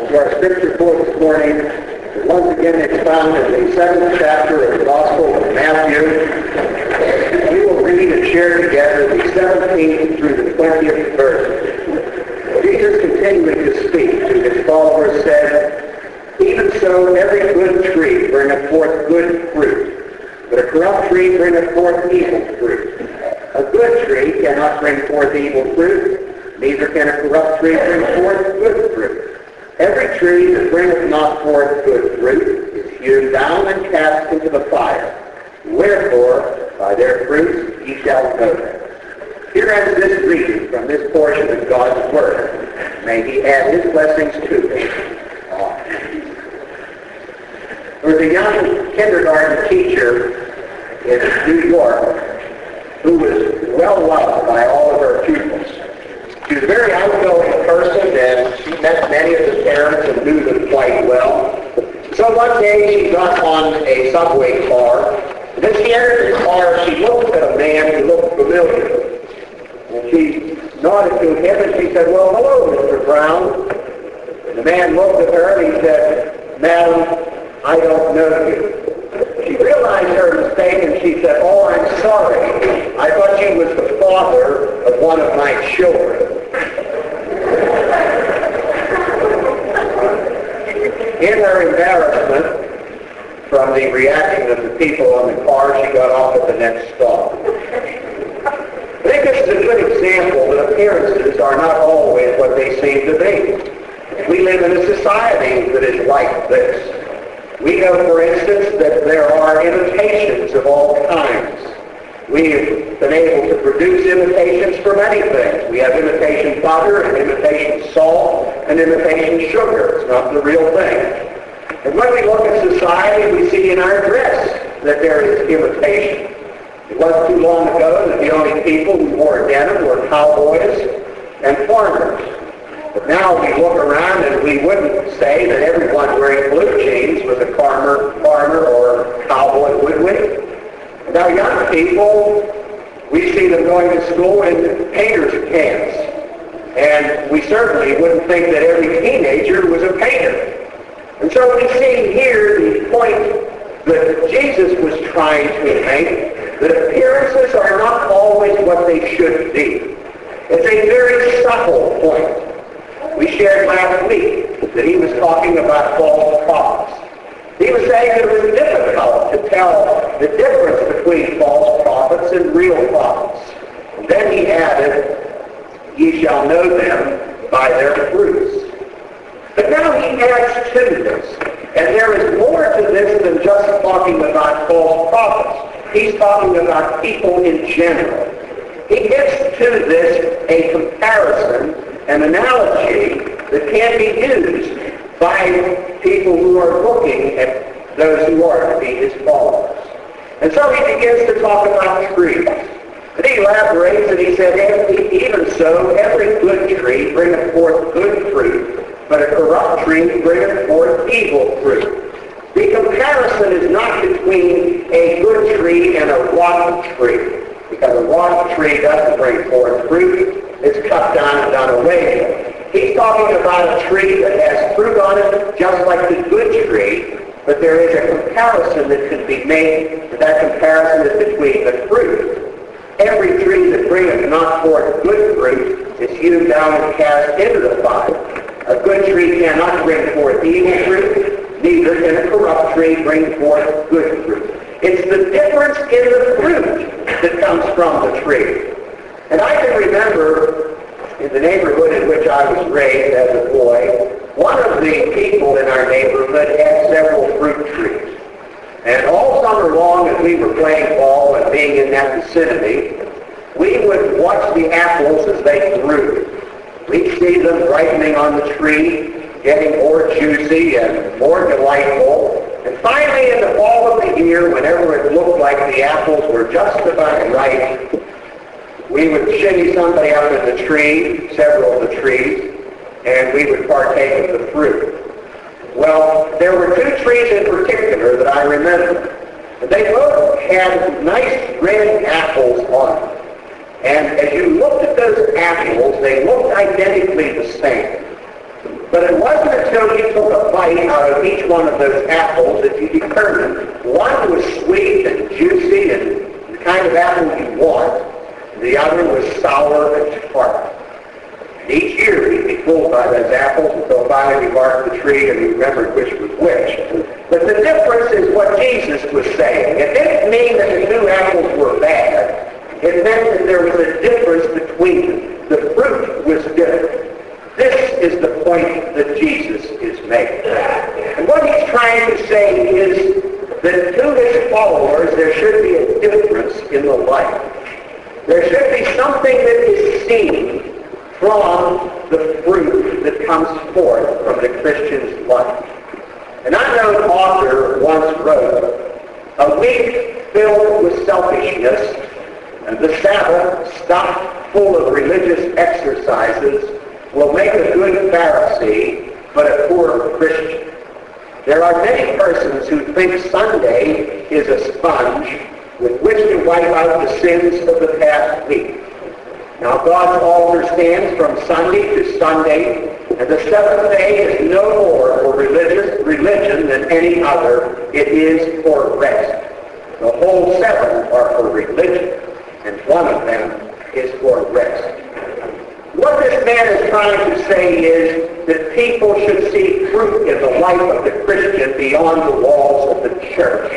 to our scripture for this morning. Once again, it's found in the 7th chapter of the Gospel of Matthew. We will read and share together the 17th through the 20th verse. Jesus, continuing to speak to his followers, said, "Even so, every good tree bringeth forth good fruit, but a corrupt tree bringeth forth evil fruit. A good tree cannot bring forth evil fruit, neither can a corrupt tree bring forth good fruit. Every tree that bringeth not forth good fruit is hewn down and cast into the fire. Wherefore, by their fruits ye shall know them." Here ends this reading from this portion of God's Word. May He add His blessings to it. Amen. There was a young kindergarten teacher in New York who was well loved by all of her pupils. She was a very outgoing person, and she met many of the parents and knew them quite well. So one day she got on a subway car, and as she entered the car, she looked at a man who looked familiar. And she nodded to him, and she said, "Well, hello, Mr. Brown." And the man looked at her, and he said, "Madam, I don't know you." She realized her mistake, and she said, "Oh, I'm sorry. I thought you was the father of one of my children." In her embarrassment from the reaction of the people on the car, she got off at the next stop. I think this is a good example that appearances are not always what they seem to be. We live in a society that is like this. We know, for instance, that there are imitations of all kinds. We've been able to produce imitations for many things. We have imitation butter and imitation salt and imitation sugar. It's not the real thing. And when we look at society, we see in our dress that there is imitation. It wasn't too long ago that the only people who wore denim were cowboys and farmers. But now we look around and we wouldn't say that everyone wearing blue jeans was a farmer or cowboy, would we? Now young people, we see them going to school in painter's pants. And we certainly wouldn't think that every teenager was a painter. And so we see here the point that Jesus was trying to make, that appearances are not always what they should be. It's a very subtle point. We shared last week that he was talking about false prophets. He was saying that it was difficult to tell the difference between false prophets and real prophets. And then he added, "Ye shall know them by their fruits." But now he adds to this, and there is more to this than just talking about false prophets. He's talking about people in general. He gives to this a comparison, an analogy that can be used by people who are looking at those who are to be his followers. And so he begins to talk about trees. And he elaborates and he said, "Even so, every good tree bringeth forth good fruit, but a corrupt tree bringeth forth evil fruit." The comparison is not between a good tree and a rotten tree, because a rotten tree doesn't bring forth fruit. It's cut down and done away with. He's talking about a tree that has fruit on it, just like the good tree, but there is a comparison that can be made, and that comparison is between the fruit. Every tree that bringeth not forth good fruit is hewn down and cast into the fire. A good tree cannot bring forth evil fruit, neither can a corrupt tree bring forth good fruit. It's the difference in the fruit that comes from the tree. And I can remember in the neighborhood in which I was raised as a boy, one of the people in our neighborhood had several fruit trees. And all summer long as we were playing ball and being in that vicinity, we would watch the apples as they grew. We'd see them ripening on the tree, getting more juicy and more delightful. And finally, in the fall of the year, whenever it looked like the apples were just about ripe, we would shimmy somebody up in the tree, several of the trees, and we would partake of the fruit. Well, there were two trees in particular that I remember. And they both had nice red apples on them. And as you looked at those apples, they looked identically the same. But it wasn't until you took a bite out of each one of those apples that you determined one was sweet and juicy and the kind of apple you want. The other was sour and tart. And each year he'd be fooled by those apples until finally he barked the tree and he remembered which was which. But the difference is what Jesus was saying. It didn't mean that the two apples were bad. It meant that there was a difference between them. The fruit was different. This is the point that Jesus is making. And what he's trying to say is that to his followers there should be a difference in the life. There should be something that is seen from the fruit that comes forth from the Christian's life. An unknown author once wrote, "A week filled with selfishness and the Sabbath stuffed full of religious exercises will make a good Pharisee, but a poor Christian." There are many persons who think Sunday is a sponge with which to wipe out the sins of the past week. Now God's altar stands from Sunday to Sunday, and the seventh day is no more for religion than any other. It is for rest. The whole seven are for religion, and one of them is for rest. What this man is trying to say is that people should see fruit in the life of the Christian beyond the walls of the church.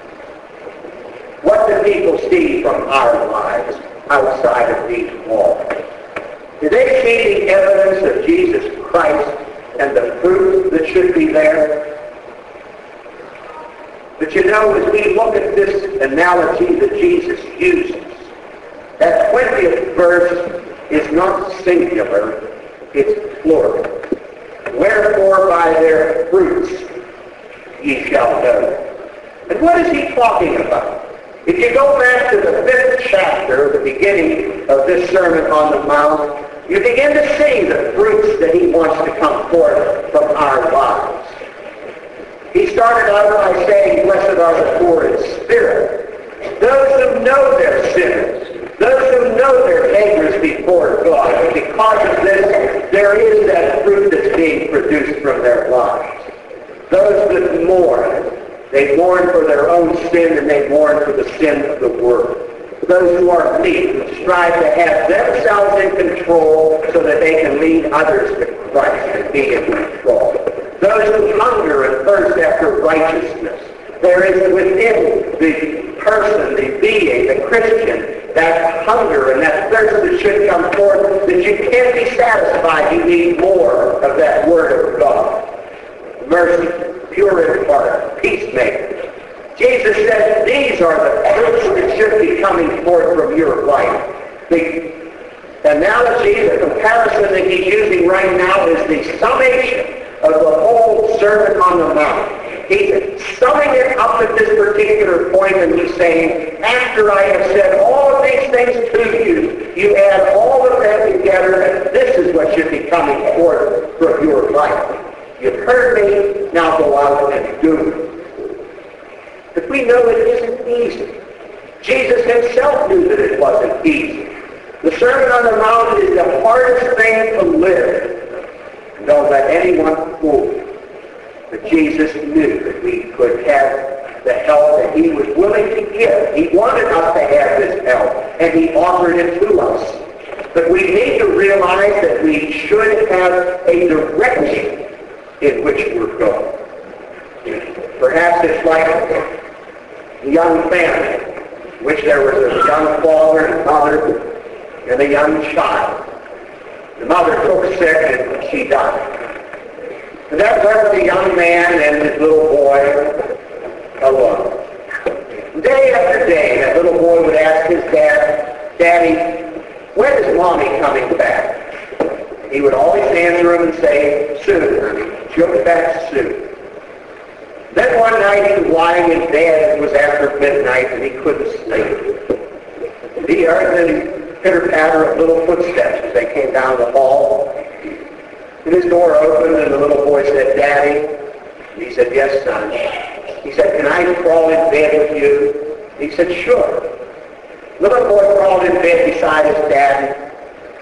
What do people see from our lives outside of these walls? Do they see the evidence of Jesus Christ and the fruit that should be there? But you know, as we look at this analogy that Jesus uses, that 20th verse is not singular, it's plural. Wherefore by their fruits ye shall know them. And what is he talking about? If you go back to the 5th chapter, the beginning of this Sermon on the Mount, you begin to see the fruits that he wants to come forth from our lives. He started out by saying, "Blessed are the poor in spirit," those who know their sins, those who know their beggars before God. And because of this, there is that fruit that's being produced from their lives. Those that mourn, they mourn for their own sin and they mourn for the sin of the world. Those who are meek, who strive to have themselves in control so that they can lead others to Christ and be in control. Those who hunger and thirst after righteousness. There is within the person, the being, the Christian, that hunger and that thirst that should come forth, that you can't be satisfied. You need more of that Word of God. Mercy, pure in heart, peacemakers. Jesus said these are the fruits that should be coming forth from your life. The analogy, the comparison that he's using right now is the summation of the whole Sermon on the Mount. He's summing it up at this particular point, and he's saying, after I have said all of these things to you, you add all of them together, and this is what should be coming forth from your life. You've heard me, now go out and do it. But we know it isn't easy. Jesus himself knew that it wasn't easy. The Sermon on the Mount is the hardest thing to live. And don't let anyone fool you. But Jesus knew that we could have the help that he was willing to give. He wanted us to have this help, and he offered it to us. But we need to realize that we should have a direction in which we're going. Perhaps it's like a young family, in which there was a young father and mother and a young child. The mother took sick and she died. And that left the young man and his little boy alone. Day after day, that little boy would ask his dad, "Daddy, when is Mommy coming back?" He would always answer him and say, "Soon, honey. She'll be back soon." Then one night he was lying in bed. It was after midnight and he couldn't sleep. He heard the pitter-patter of little footsteps as they came down the hall. And his door opened and the little boy said, "Daddy?" And he said, "Yes, son." He said, "Can I crawl in bed with you?" He said, "Sure." The little boy crawled in bed beside his dad.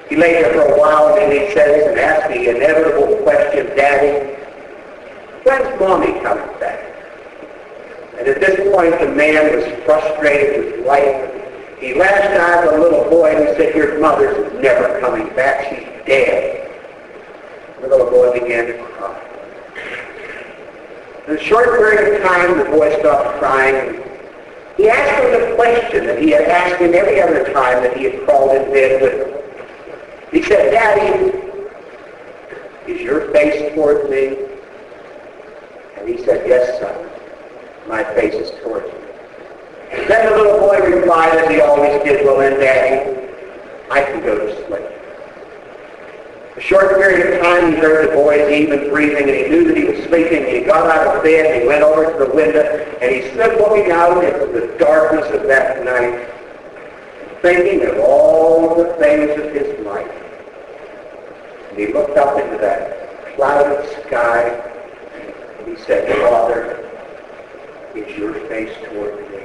He lay there for a while, and then he says and asks the inevitable question, Daddy, when's Mommy coming back? And at this point, the man was frustrated with life. He lashed out at the little boy and he said, your mother's never coming back. She's dead. The little boy began to cry. In a short period of time, the boy stopped crying. He asked him the question that he had asked him every other time that he had crawled in bed with him. He said, Daddy, is your face toward me? And he said, yes, son. My face is toward you. Then the little boy replied, as he always did, well then, Daddy, I can go to sleep. A short period of time, he heard the boy's even breathing, and he knew that he was sleeping. He got out of bed, and he went over to the window, and he stood looking out into the darkness of that night, thinking of all the things of his life. And he looked up into that clouded sky, and he said, Father, is your face toward me?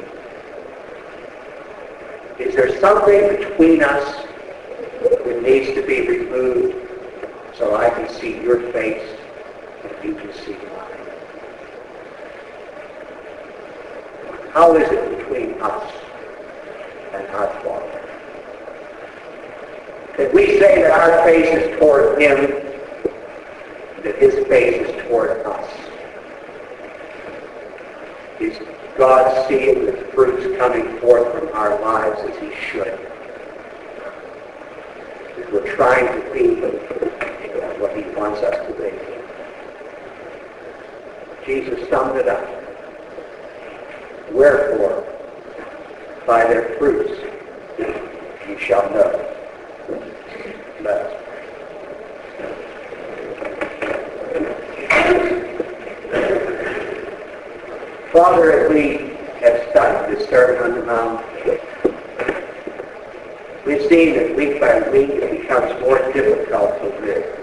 Is there something between us that needs to be removed so I can see your face and you can see mine? How is it between us and our Father? That we say that our face is toward him, that his face is toward us? Is God seeing the fruits coming forth from our lives as he should? As we're trying to be what he wants us to be. Jesus summed it up. Wherefore, by their fruits you shall know. Let us pray. Father, as we have studied this Sermon on the Mount, we've seen that week by week it becomes more difficult to live.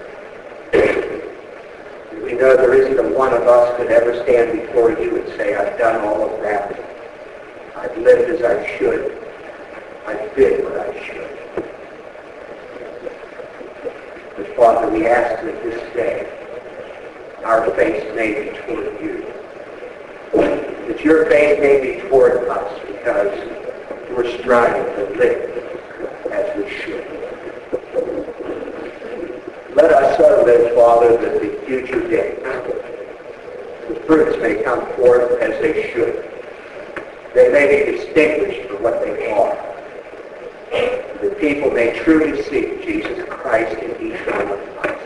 We know there isn't one of us could ever stand before you and say, I've done all of that. I've lived as I should. I've been what I should. But Father, we ask that this day our face may be toward you. That your face may be toward us because we're striving to live as we should. Let us so live, Father, that the future days, the fruits may come forth as they should. They may be distinguished for what they are. The people may truly see Jesus Christ in each one of us.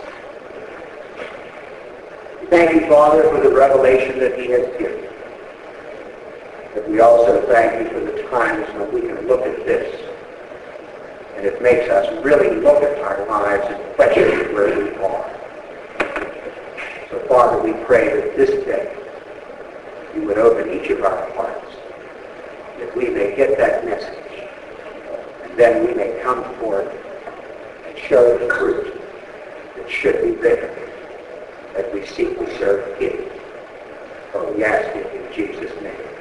Thank you, Father, for the revelation that he has given. But we also thank you for the times when we can look at this, and it makes us really look at our lives and question where we are. So, Father, we pray that this day you would open each of our hearts, that we may get that message, and then we may come forth and show the fruit that should be there as we seek to serve him. For we ask it in Jesus' name.